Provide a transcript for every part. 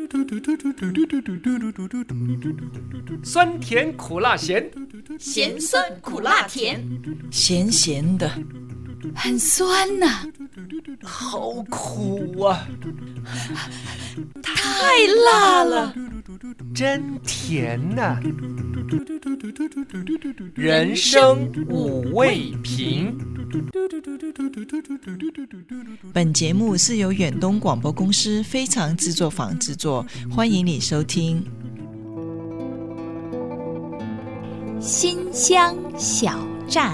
酸甜苦辣咸， 咸酸苦辣甜， 咸咸的， 很酸呐， 好苦啊， 太辣了， 真甜呐。人生五味瓶。 本节目是由远东广播公司非常制作坊制作，欢迎你收听。 新乡小站，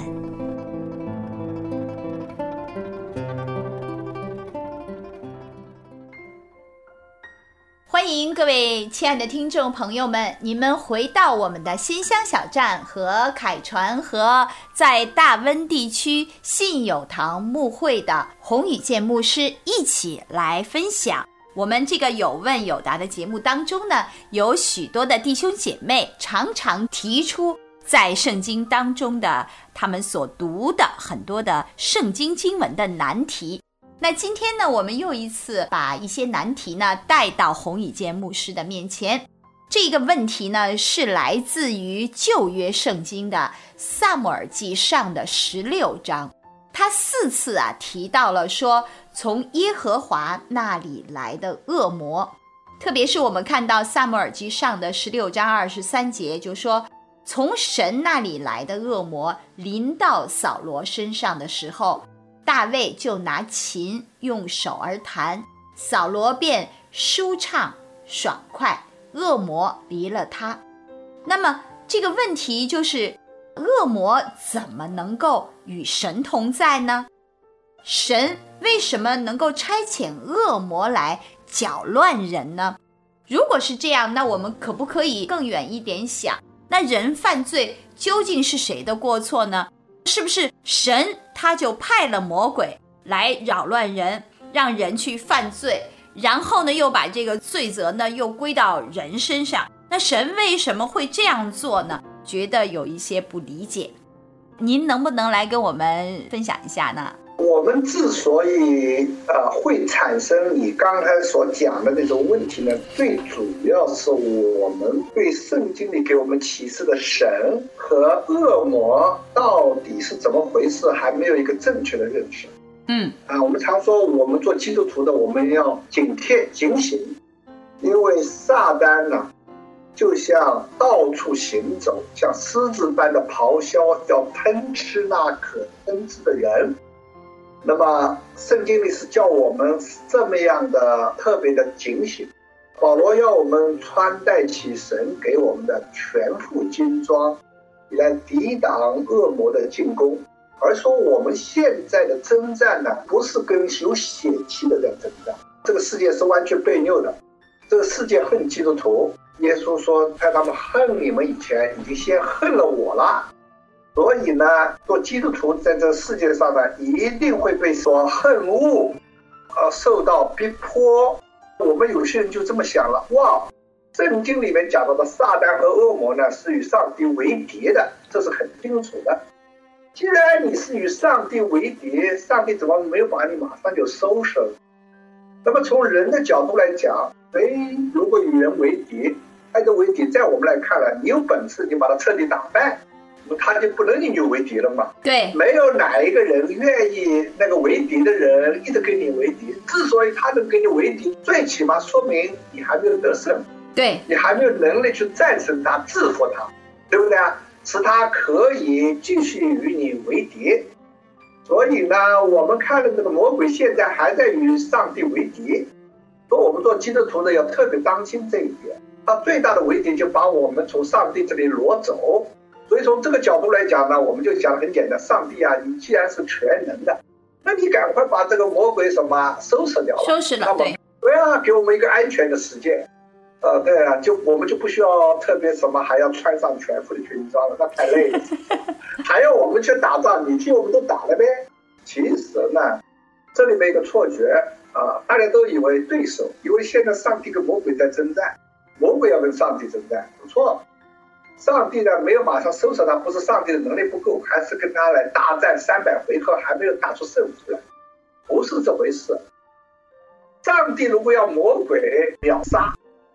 欢迎各位亲爱的听众朋友们，你们回到我们的新乡小站，和凯传和在大温地区信友堂牧会的洪宇健牧师一起来分享。我们这个有问有答的节目当中呢，有许多的弟兄姐妹常常提出在圣经当中的他们所读的很多的圣经经文的难题。那今天呢，我们又一次把一些难题呢带到洪宇健牧师的面前。这个问题呢是来自于旧约圣经的撒母耳记上的16章，他4次提到了说从耶和华那里来的恶魔，特别是我们看到撒母耳记上的16章23节就说，从神那里来的恶魔临到扫罗身上的时候，大卫就拿琴用手而弹，扫罗便舒畅爽快，恶魔离了他。那么这个问题就是，恶魔怎么能够与神同在呢？神为什么能够差遣恶魔来搅乱人呢？如果是这样，那我们可不可以更远一点想，那人犯罪究竟是谁的过错呢？是不是神他就派了魔鬼来扰乱人，让人去犯罪，然后呢又把这个罪责呢又归到人身上？那神为什么会这样做呢？觉得有一些不理解，您能不能来跟我们分享一下呢？ 我们之所以会产生你刚才所讲的那种问题呢，最主要是我们对圣经里给我们启示的神和恶魔到底是怎么回事还没有一个正确的认识。我们常说我们做基督徒的，我们要警惕警醒，因为撒旦呢就像到处行走，像狮子般的咆哮，要吞吃那可吞吃的人。那么圣经里是叫我们这么样的特别的警醒，保罗要我们穿戴起神给我们的全副军装，来抵挡恶魔的进攻。而说我们现在的征战呢，不是跟有血气的人征战，这个世界是完全悖谬的，这个世界恨基督徒，耶稣说在他们恨你们以前已经先恨了我了。所以呢，做基督徒在这个世界上呢，一定会被所恨恶，受到逼迫。我们有些人就这么想了，哇，圣经里面讲到的撒旦和恶魔呢，是与上帝为敌的，这是很清楚的。既然你是与上帝为敌，上帝怎么没有把你马上就收拾了？那么从人的角度来讲，如果与人为敌，这个为敌在我们来看了，你有本事你把他彻底打败，他就不能与你为敌了嘛？ 对， 没有哪一个人愿意那个为敌的人一直跟你为敌。之所以他能跟你为敌，最起码说明你还没有得胜， 对， 你还没有能力去战胜他、制服他，对不对啊？使他可以继续与你为敌。所以呢，我们看了这个魔鬼现在还在与上帝为敌，所以我们做基督徒的要特别当心这一点。他最大的为敌就把我们从上帝这里挪走。所以从这个角度来讲呢，我们就讲很简单，上帝啊，你既然是全能的，那你赶快把这个魔鬼什么收拾掉了， 收拾了， 对啊，给我们一个安全的世界。对啊，我们就不需要特别什么还要穿上全副的军装了，那太累了。还要我们去打仗，你替我们都打了呗。其实呢，这里面一个错觉大家都以为对手，因为现在上帝跟魔鬼在征战，魔鬼要跟上帝征战，不错。上帝呢没有马上收拾他，不是上帝的能力不够，还是跟他来大战300回合还没有打出胜负来，不是这回事。上帝如果要魔鬼秒杀，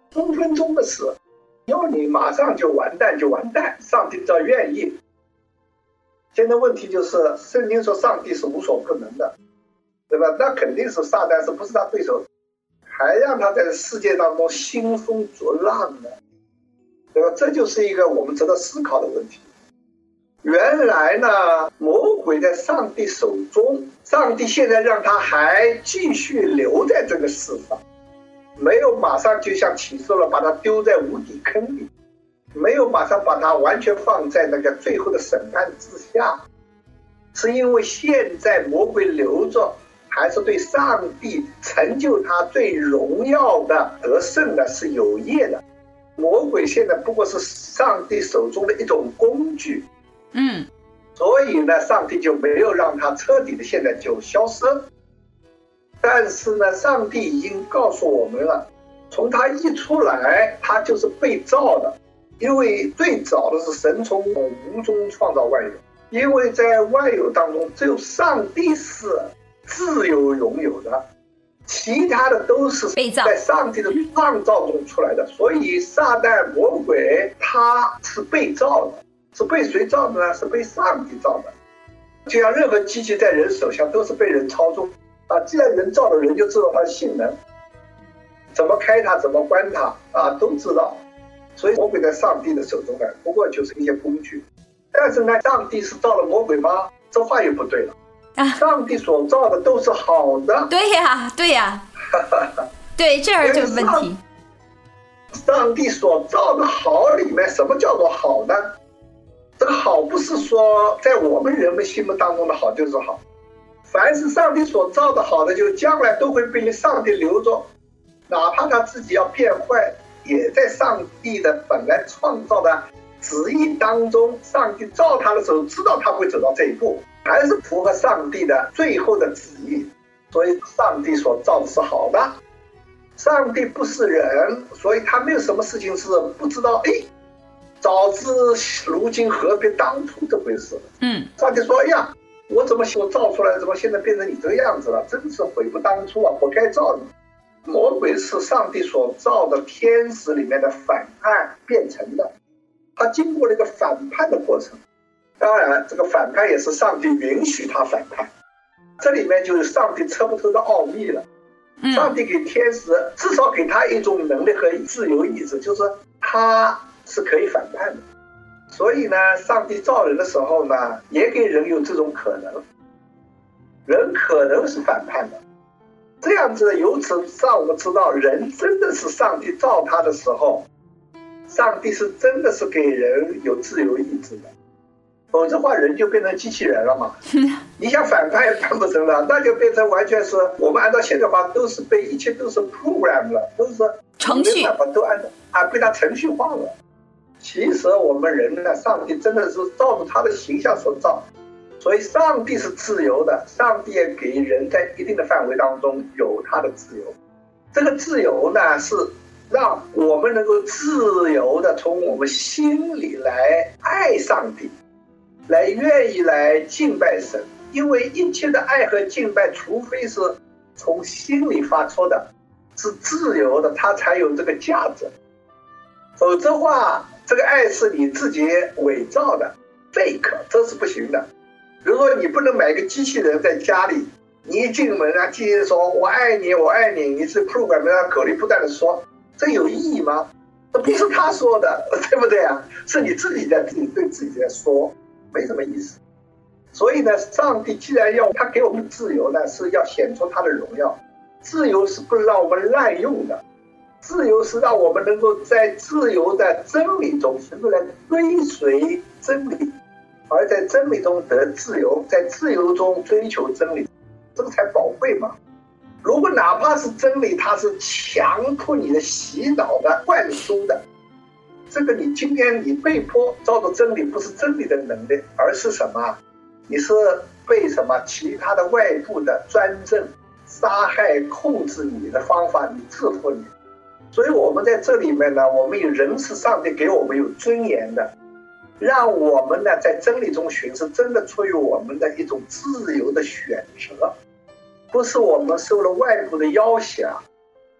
分分钟的事，要你马上就完蛋就完蛋，上帝只要愿意。现在问题就是圣经说上帝是无所不能的，对吧？那肯定是撒旦是不是他对手，还让他在世界当中兴风作浪呢，对吧？这就是一个我们值得思考的问题。原来呢，魔鬼在上帝手中，上帝现在让他还继续留在这个世上，没有马上就像启示了把他丢在无底坑里，没有马上把他完全放在那个最后的审判之下，是因为现在魔鬼留着，还是对上帝成就他最荣耀的得胜的是有益的。魔鬼现在不过是上帝手中的一种工具，所以呢，上帝就没有让他彻底的现在就消失。但是呢，上帝已经告诉我们了，从他一出来，他就是被造的，因为最早的是神从无中创造万有，因为在万有当中，只有上帝是自由拥有的，其他的都是在上帝的创造中出来的。所以撒旦魔鬼他是被造的，是被谁造的呢？是被上帝造的。就像任何机器在人手下都是被人操纵啊，既然人造的，人就知道它的性能，怎么开它，怎么关它啊，都知道。所以魔鬼在上帝的手中呢，不过就是一些工具。但是呢，上帝是造了魔鬼吗？这话又不对了。上帝所造的都是好的。 对呀，对呀，对，这儿就是问题。 上帝所造的好里面，什么叫做好呢？这个好不是说在我们人们心目当中的好就是好，凡是上帝所造的好的，就将来都会被上帝留着，哪怕他自己要变坏，也在上帝的本来创造的旨意当中，上帝造他的时候知道他会走到这一步，还是符合上帝的最后的旨意。所以上帝所造的是好的。上帝不是人，所以他没有什么事情是不知道，早知如今何必当初这回事。上帝说，呀，我怎么造出来，怎么现在变成你这个样子了，真是悔不当初啊，活该造你。魔鬼是上帝所造的天使里面的反叛变成的，他经过了一个反叛的过程。当然这个反叛也是上帝允许他反叛，这里面就是上帝测不透的奥秘了。上帝给天使至少给他一种能力和自由意志，就是他是可以反叛的。所以呢，上帝造人的时候呢，也给人有这种可能，人可能是反叛的。这样子由此让我们知道，人真的是上帝造他的时候，上帝是真的是给人有自由意志的，否则的话人就变成机器人了嘛。你想反叛也反不成了，那就变成完全是我们按照现在话都是被一切都是 program 了，都是程序， 都按照被它程序化了。其实我们人呢，上帝真的是照着他的形象所造，所以上帝是自由的，上帝也给人在一定的范围当中有他的自由。这个自由呢，是让我们能够自由的从我们心里来爱上帝，来愿意来敬拜神。因为一切的爱和敬拜，除非是从心里发出的，是自由的，它才有这个价值。否则的话，这个爱是你自己伪造的 fake， 这是不行的。比如说你不能买个机器人在家里，你一进门啊，机器人说我爱你我爱你，你是 program 让口里不断的说，这有意义吗？这不是他说的，对不对啊？是你自己在对自己在说，没什么意思。所以呢，上帝既然要他给我们自由呢，是要显出他的荣耀。自由是不让我们滥用的，自由是让我们能够在自由的真理中能够来追随真理，而在真理中得自由，在自由中追求真理，这个才宝贵嘛。如果哪怕是真理，它是强迫你的洗脑的灌输的，这个你今天你被迫照着真理，不是真理的能力，而是什么？你是被什么其他的外部的专政、杀害、控制你的方法，你制服你。所以我们在这里面呢，我们有人是上帝给我们有尊严的，让我们呢在真理中寻，是真的出于我们的一种自由的选择，不是我们受了外部的要挟，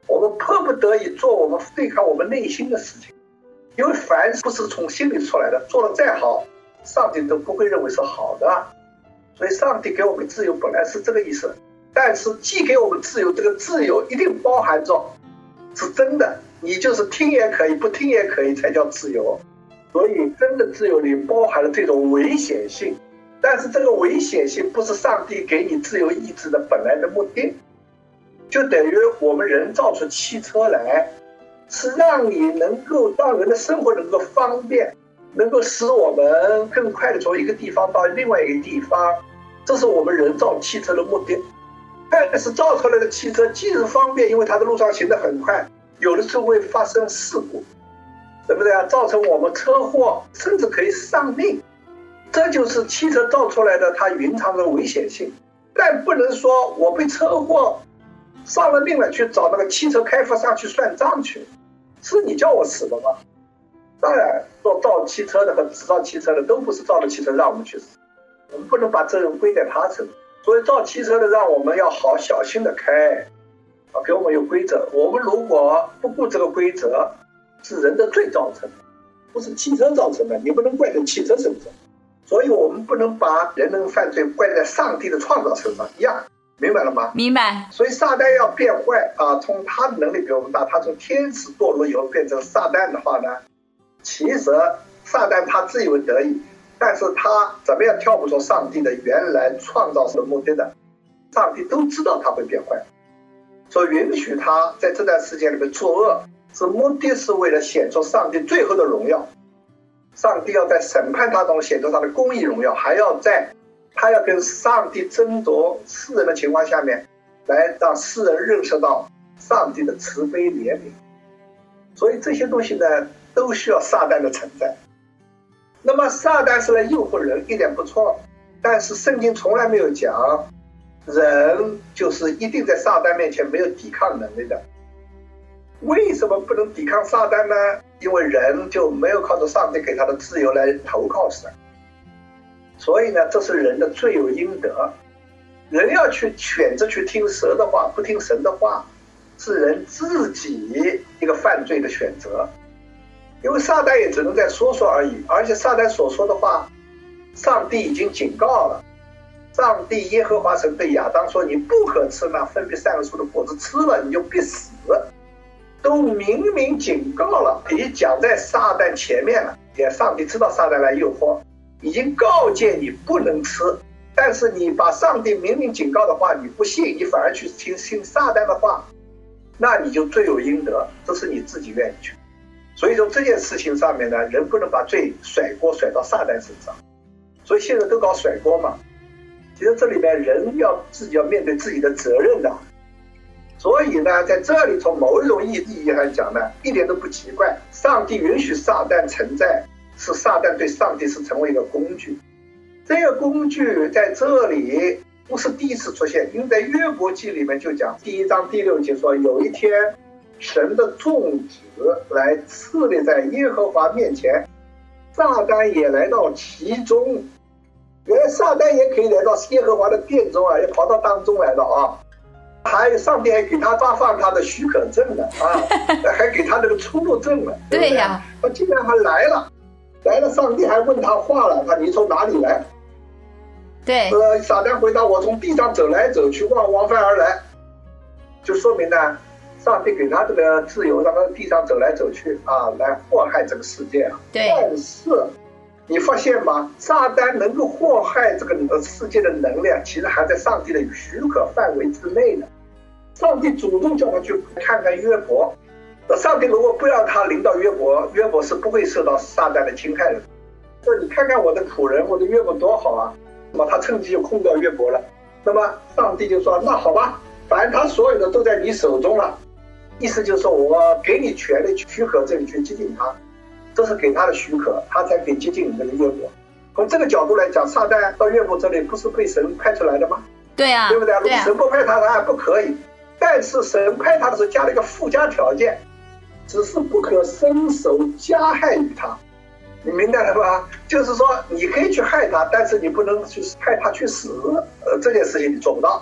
我们迫不得已做我们对抗我们内心的事情，因为凡不是从心里出来的，做得再好，上帝都不会认为是好的。所以上帝给我们自由本来是这个意思，但是既给我们自由，这个自由一定包含着是真的，你就是听也可以，不听也可以才叫自由。所以真的自由里包含了这种危险性，但是这个危险性不是上帝给你自由意志的本来的目的。就等于我们人造出汽车来，是让你能够让人的生活能够方便，能够使我们更快的从一个地方到另外一个地方，这是我们人造汽车的目的。但是造出来的汽车既是方便，因为它的路上行得很快，有的时候会发生事故，对不对啊？造成我们车祸，甚至可以丧命。这就是汽车造出来的它蕴藏的危险性。但不能说我被车祸丧了命了去找那个汽车开发商去算账去，是你叫我死的吗？当然做造汽车的和制造汽车的都不是造的汽车让我们去死，我们不能把责任归在他身上。所以造汽车的让我们要好小心的开，给我们有规则。我们如果不顾这个规则，是人的罪造成的，不是汽车造成的，你不能怪在汽车身上。所以我们不能把人能犯罪怪在上帝的创造身上一样，明白了吗？ 明白。 所以撒旦要变坏啊，从他的能力比我们大，他从天使堕落以后变成撒旦的话呢，其实撒旦他自以为得意，但是他怎么样跳不出上帝的原来创造的目的的，上帝都知道他会变坏，所以允许他在这段时间里面作恶，是目的是为了显出上帝最后的荣耀。上帝要在审判他中显出他的公义荣耀，还要在他要跟上帝争夺世人的情况下面，来让世人认识到上帝的慈悲怜悯。所以这些东西呢，都需要撒旦的存在。那么撒旦是来诱惑人，一点不错，但是圣经从来没有讲人就是一定在撒旦面前没有抵抗能力的。为什么不能抵抗撒旦呢？因为人就没有靠着上帝给他的自由来投靠神，所以呢，这是人的罪有应得。人要去选择去听蛇的话，不听神的话，是人自己一个犯罪的选择。因为撒旦也只能在说说而已，而且撒旦所说的话，上帝已经警告了。上帝耶和华神对亚当说，你不可吃那分别善恶树的果子，吃了你就必死，都明明警告了，已经讲在撒旦前面了。也上帝知道撒旦来诱惑，已经告诫你不能吃，但是你把上帝明明警告的话你不信，你反而去听撒旦的话，那你就罪有应得，这是你自己愿意去。所以说这件事情上面呢，人不能把罪甩锅甩到撒旦身上，所以现在都搞甩锅嘛。其实这里面人自己要面对自己的责任的。所以呢，在这里从某一种意义上讲呢，一点都不奇怪。上帝允许撒旦存在，是撒旦对上帝是成为一个工具。这个工具在这里不是第一次出现，因为在约伯记里面就讲第1章第6节说，有一天神的众子来侍立在耶和华面前，撒旦也来到其中。原来撒旦也可以来到耶和华的殿中啊，也跑到当中来了啊。还有上帝还给他发放他的许可证了啊，还给他这个出入证了。 对呀， 他竟然还来了，上帝还问他话了，你从哪里来？ 对， 撒旦回答，我从地上走来走去，往返而来，就说明呢，上帝给他这个自由，让他地上走来走去啊，来祸害这个世界啊。 对， 但是你发现吗？撒旦能够祸害这个世界的能量，其实还在上帝的许可范围之内的。上帝主动叫他去看看约伯，上帝如果不让他临到约伯，约伯是不会受到撒旦的侵害的。说你看看我的仆人，我的约伯多好啊！那么他趁机就控掉约伯了。那么上帝就说：那好吧，反正他所有的都在你手中了。意思就是说我给你权利许可这里去接近他，这是给他的许可，他才可以接近你的约伯。从这个角度来讲，撒旦到约伯这里不是被神派出来的吗？ 对啊， 对不对？如果神不派他，他还不可以。但是神派他的时候加了一个附加条件，只是不可伸手加害于他。你明白了吧？就是说你可以去害他，但是你不能去害他去死。这件事情你做不到。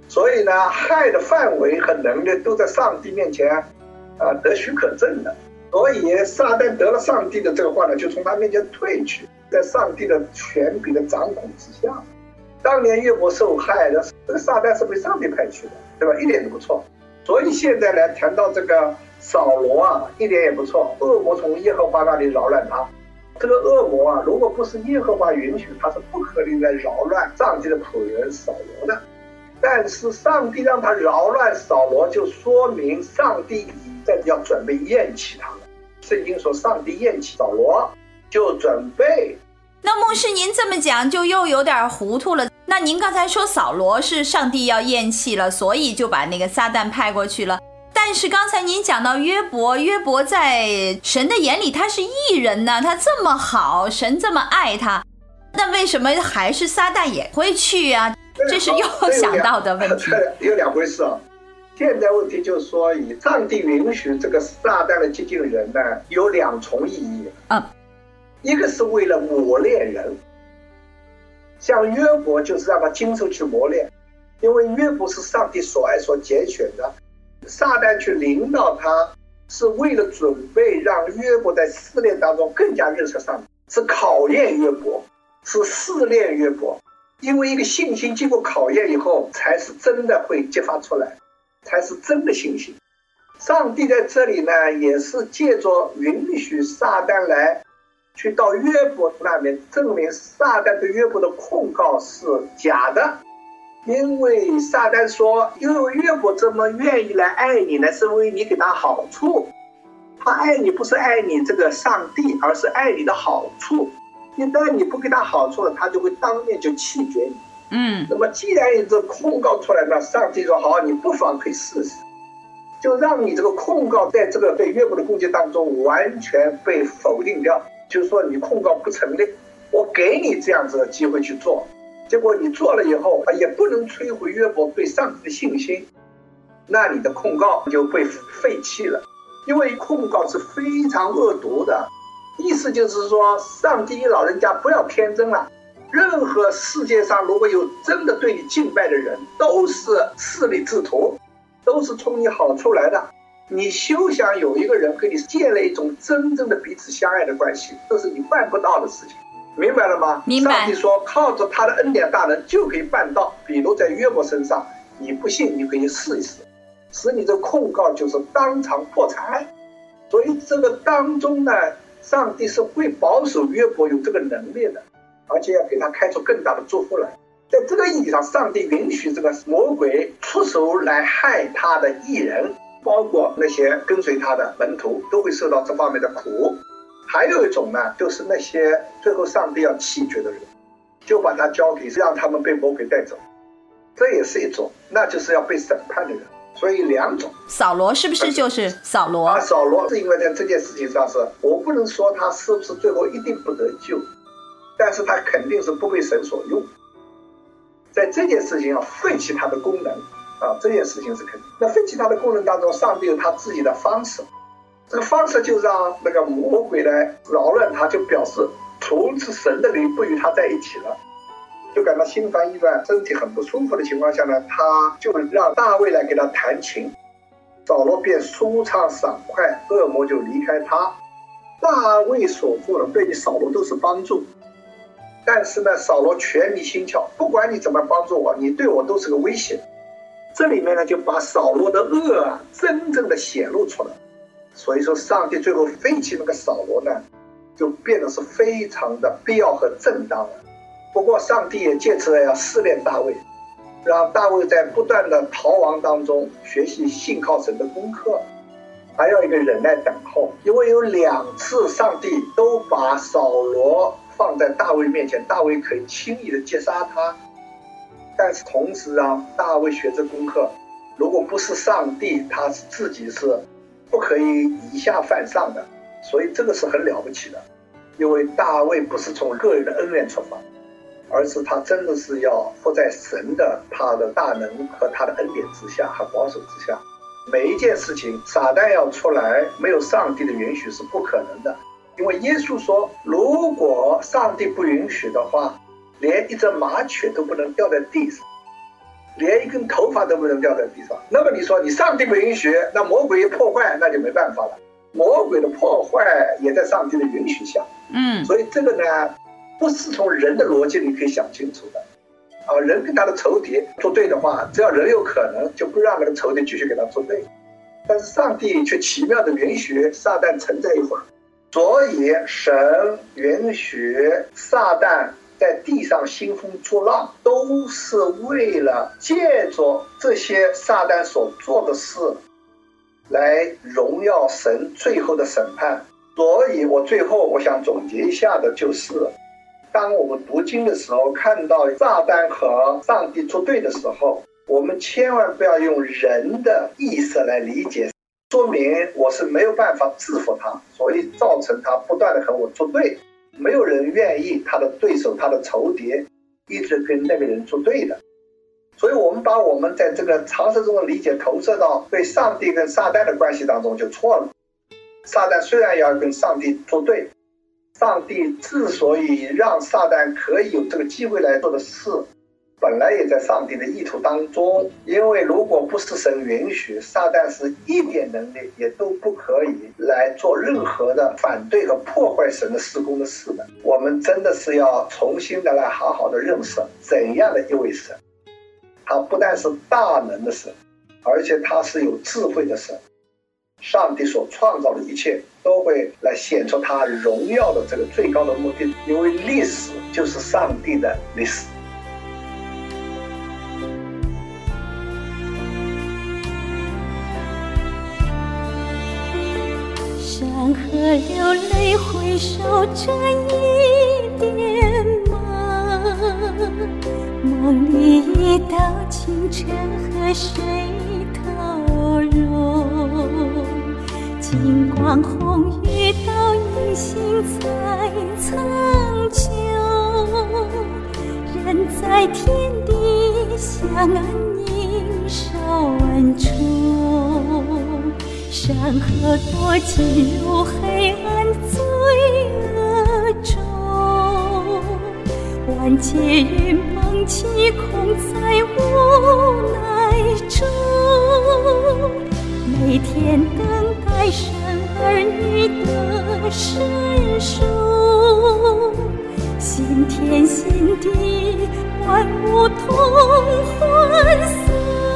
所以呢，害的范围和能力都在上帝面前得许可证的。所以撒旦得了上帝的这个话呢，就从他面前退去，在上帝的权柄的掌控之下。当年约伯受害的，这个撒旦是被上帝派去的，对吧？一点都不错。所以现在来谈到这个扫罗啊，一点也不错。恶魔从耶和华那里扰乱他，这个恶魔啊，如果不是耶和华允许，他是不可能来扰乱上帝的仆人扫罗的。但是上帝让他扰乱扫罗，就说明上帝已在要准备厌弃他了。圣经说上帝厌弃扫罗，就准备。 那牧师您这么讲就又有点糊涂了。那您刚才说扫罗是上帝要厌弃了，所以就把那个撒旦派过去了。但是刚才您讲到约伯在神的眼里他是义人呢，他这么好，神这么爱他，那为什么还是撒旦也会去啊？这是又想到的问题。 有两回事啊。现在问题就是说，以上帝允许这个撒旦的接近人呢，有两重意义。一个是为了磨练人，像约伯就是让他经受去磨练，因为约伯是上帝所爱所拣选的，撒旦去领导他，是为了准备让约伯在试炼当中更加认识上帝，是考验约伯，是试炼约伯。因为一个信心经过考验以后，才是真的会激发出来，才是真的信心。上帝在这里呢，也是借着允许撒旦来去到约伯那边，证明撒旦对约伯的控告是假的。因为撒旦说，因为约伯这么愿意来爱你呢，是因为你给他好处。他爱你不是爱你这个上帝，而是爱你的好处。一旦你不给他好处了，他就会当面就弃绝你。那么既然有这控告出来呢，上帝说好，你不妨可以试试，就让你这个控告在这个对约伯的攻击当中完全被否定掉，就是说你控告不成立，我给你这样子的机会去做，结果你做了以后也不能摧毁约伯对上帝的信心，那你的控告就被废弃了。因为控告是非常恶毒的，意思就是说，上帝老人家不要天真了，任何世界上如果有真的对你敬拜的人，都是势利之徒，都是冲你好处来的。你休想有一个人跟你建立一种真正的彼此相爱的关系，这是你办不到的事情，明白了吗？ 明白。 上帝说靠着他的恩典大能就可以办到，比如在约伯身上，你不信你可以试一试，使你这控告就是当场破产。所以这个当中呢，上帝是会保守约伯有这个能力的，而且要给他开出更大的祝福来。在这个意义上，上帝允许这个魔鬼出手来害他的义人，包括那些跟随他的门徒都会受到这方面的苦。还有一种呢，就是那些最后上帝要弃绝的人，就把他交给让他们被魔鬼带走，这也是一种，那就是要被审判的人。所以两种。 扫罗是不是就是扫罗？ 扫罗是因为在这件事情上是，我不能说他是不是最后一定不得救，但是他肯定是不被神所用。在这件事情要废弃他的功能这件事情是肯定。那废弃他的功能当中，上帝有他自己的方式，这个方式就让那个魔鬼来扰乱他，就表示从此神的灵不与他在一起了，就感到心烦意乱，身体很不舒服的情况下呢，他就让大卫来给他弹琴，扫罗便舒畅爽快，恶魔就离开他。大卫所做的对你扫罗都是帮助，但是呢，扫罗全迷心窍，不管你怎么帮助我，你对我都是个威胁。这里面呢，就把扫罗的恶真正的显露出来。所以说上帝最后废弃那个扫罗呢，就变得是非常的必要和正当了。不过上帝也借此要试炼大卫，让大卫在不断的逃亡当中学习信靠神的功课，还要一个忍耐等候。因为有2次上帝都把扫罗放在大卫面前，大卫可以轻易的击杀他，但是同时让大卫学这功课，如果不是上帝，他自己是不可以以下犯上的。所以这个是很了不起的，因为大卫不是从个人的恩怨出发，而是他真的是要活在神的他的大能和他的恩典之下和保守之下。每一件事情撒旦要出来，没有上帝的允许是不可能的。因为耶稣说，如果上帝不允许的话，连一只麻雀都不能掉在地上。 连一根头发都不能掉在地上。那么你说你上帝不允许，那魔鬼一破坏，那就没办法了。魔鬼的破坏也在上帝的允许下。所以这个呢，不是从人的逻辑里可以想清楚的。人跟他的仇敌作对的话，只要人有可能，就不让那个仇敌继续给他作对。但是上帝却奇妙的允许撒旦存在一会儿，所以神允许撒旦在地上兴风作浪，都是为了借着这些撒旦所做的事来荣耀神最后的审判。所以我最后我想总结一下的就是，当我们读经的时候看到撒旦和上帝作对的时候，我们千万不要用人的意识来理解，说明我是没有办法制服他，所以造成他不断的和我作对。没有人愿意他的对手，他的仇敌一直跟那个人作对的。所以我们把我们在这个常识中的理解投射到对上帝跟撒旦的关系当中就错了。撒旦虽然要跟上帝作对，上帝之所以让撒旦可以有这个机会来做的事，本来也在上帝的意图当中。因为如果不是神允许，撒旦是一点能力也都不可以来做任何的反对和破坏神的事工的事的。我们真的是要重新的来好好的认识怎样的一位神。他不但是大能的神，而且他是有智慧的神。上帝所创造的一切都会来显出他荣耀的这个最高的目的，因为历史就是上帝的历史。 山河流泪回首这一点梦里一道清澈河水投入，金光红雨倒映星彩苍穹，人在天地相安宁守恩处，山河堕进入黑暗罪恶中，万劫云崩起空在无奈中，每天等待生儿女的申赎，心天心地万物同欢送。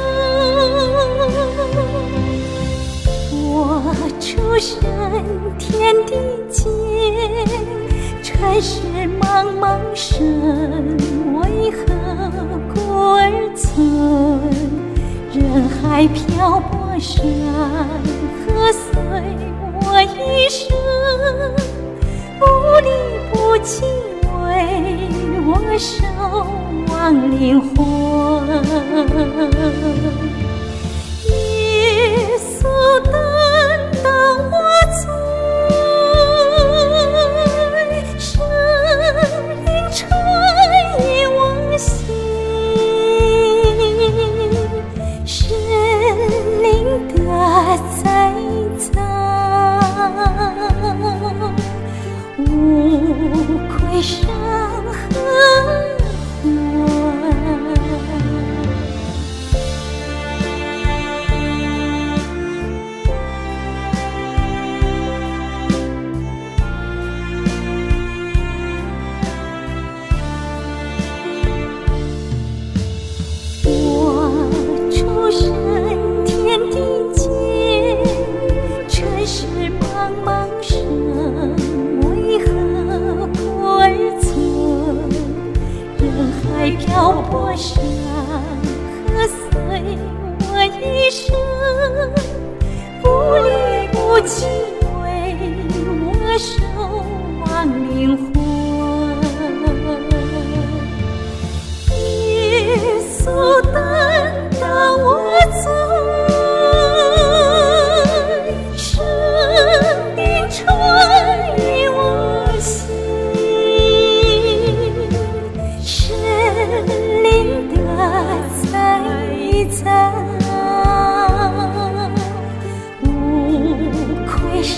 我出生天地间，尘世茫茫生，为何孤儿存？人海漂泊，山河随我一生，不离不弃为我守望灵魂。耶稣担当我罪，圣灵穿越我心，神灵的栽赃，无愧伤和漂泊山河随我一生，不离不弃为我守望灵魂。耶稣担当我罪，圣灵穿越我心，无愧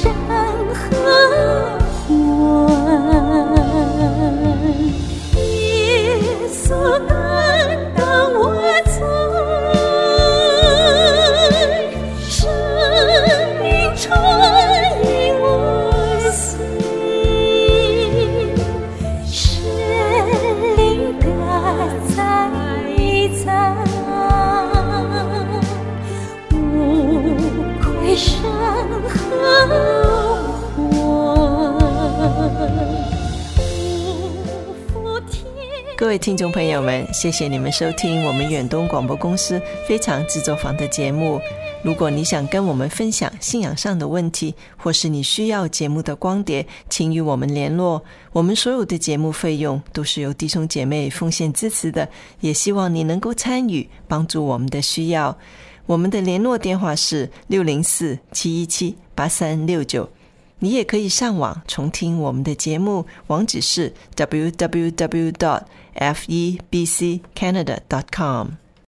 各位听众朋友们，谢谢你们收听我们远东广播公司非常制作坊的节目。如果你想跟我们分享信仰上的问题，或是你需要节目的光碟，请与我们联络。我们所有的节目费用都是由弟兄姐妹奉献支持的，也希望你能够参与，帮助我们的需要。我们的联络电话是604-717-8369。你也可以上网重听我们的节目，网址是 www.febccanada.com。